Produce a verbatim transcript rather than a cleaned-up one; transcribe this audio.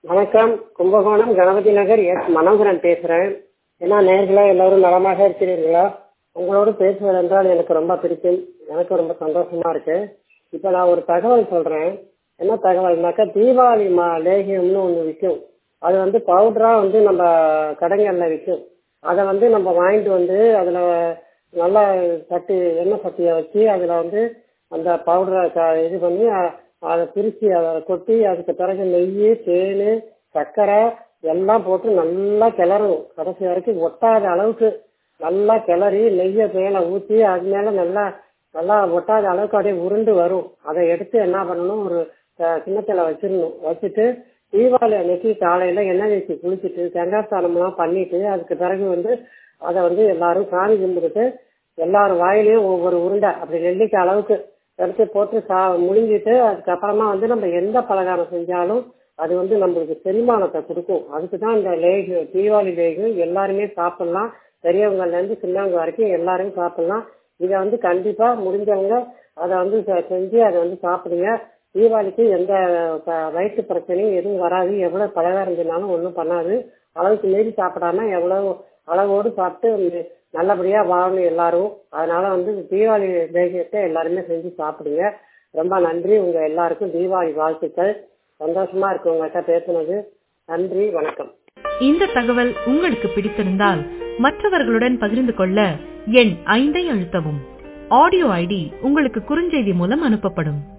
வணக்கம். கும்பகோணம் கணபதி நகர் எஸ் மனோகரன் பேசுறேன். ஏன்னா நேர்களா எல்லாரும் நலமாக இருக்கிறீர்களா? உங்களோடு பேசுவதென்றால் எனக்கு ரொம்ப பிடிக்கும். எனக்கு ரொம்ப சந்தோஷமா இருக்கு. இப்ப நான் ஒரு தகவல் சொல்றேன். என்ன தகவல்னாக்கா, தீபாவளி மா லேகியம்னு ஒன்று விற்கும். அது வந்து பவுடரா வந்து நம்ம கடைகள்ல விற்கும். அதை வந்து நம்ம வாங்கிட்டு வந்து அதுல நல்லா சட்டி எண்ணெய் சட்டியை வச்சு அதுல வந்து அந்த பவுடரை க- இது பண்ணி அ- அதை பிரிச்சு அதை கொட்டி அதுக்கு பிறகு நெய், தேன், சர்க்கரை எல்லாம் போட்டு நல்லா கிளறணும். கடைசி வரைக்கும் ஒட்டாத அளவுக்கு நல்லா கிளறி நெய்யை மேலே ஊற்றி அது மேலே நல்லா நல்லா ஒட்டாத அளவுக்கு அப்படியே உருண்டு வரும். அதை எடுத்து என்ன பண்ணணும், ஒரு அஹ், கிண்ணத்துல வச்சிடணும். வச்சுட்டு தீபாவளி அன்னைக்கு காலையில எண்ணெய் வச்சு குளிச்சுட்டு தேங்காய் ஸ்நானம்லாம் பண்ணிட்டு அதுக்கு பிறகு வந்து அதை வந்து எல்லாரும் சாமி கும்பிட்டுட்டு எல்லாரும் வாயிலையும் ஒவ்வொரு உருண்டை அப்படி நெல்லிக்காய் அளவுக்கு எடுத்து போட்டு சா முழுங்கிட்டு அதுக்கப்புறமா வந்து நம்ம எந்த பலகாரம் செஞ்சாலும் அது வந்து நம்மளுக்கு செரிமானத்தை கொடுக்கும். அதுக்கு தான் இந்த லேகு தீபாவளி லேகு எல்லாருமே சாப்பிடலாம். பெரியவங்கள்ல இருந்து சின்னவங்க வரைக்கும் எல்லாரும் சாப்பிடலாம். இதை வந்து கண்டிப்பா முடிஞ்சவங்க அதை வந்து செ- செஞ்சு அதை வந்து சாப்பிடுங்க. தீபாவளிக்கு எந்த ப- வயிற்று பிரச்சனையும் எதுவும் வராது. எவ்வளவு பலகாரம் செஞ்சாலும் ஒன்றும் பண்ணாது. அளவுக்கு மீறி சாப்பிடாம எவ்வளவு அளவோடு சாப்பிட்டு நல்லபடியா வாழணும் எல்லாரும். அதனால வந்து தீபாவளி லேகியத்தை எல்லாருமே செஞ்சு சாப்பிடுங்க. ரொம்ப நன்றி. உங்க எல்லாருக்கும் தீபாவளி வாழ்த்துக்கள். சந்தோஷமா இருக்கு உங்கள்கிட்ட பேசுனது. நன்றி, வணக்கம். இந்த தகவல் உங்களுக்கு பிடித்திருந்தால் மற்றவர்களுடன் பகிர்ந்து கொள்ள எண் ஐந்தை அழுத்தவும். ஆடியோ ஐடி உங்களுக்கு குறுஞ்செய்தி மூலம் அனுப்பப்படும்.